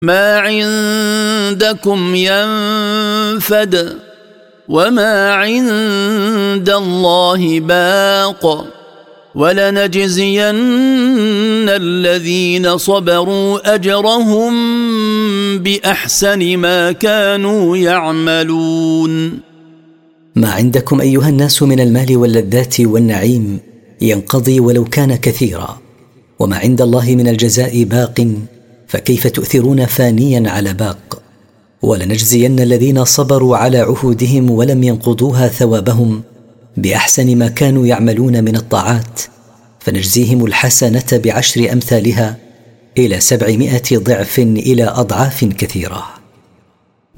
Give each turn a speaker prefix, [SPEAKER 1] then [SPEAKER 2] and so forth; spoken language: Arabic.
[SPEAKER 1] ما عندكم ينفد وما عند الله باق ولنجزين الذين صبروا أجرهم بأحسن ما كانوا يعملون.
[SPEAKER 2] ما عندكم أيها الناس من المال واللذات والنعيم ينقضي ولو كان كثيرا، وما عند الله من الجزاء باق، فكيف تؤثرون فانيا على باق؟ ولنجزين الذين صبروا على عهودهم ولم ينقضوها ثوابهم بأحسن ما كانوا يعملون من الطاعات، فنجزيهم الحسنة ب10 أمثالها إلى 700 ضعف إلى أضعاف كثيرة.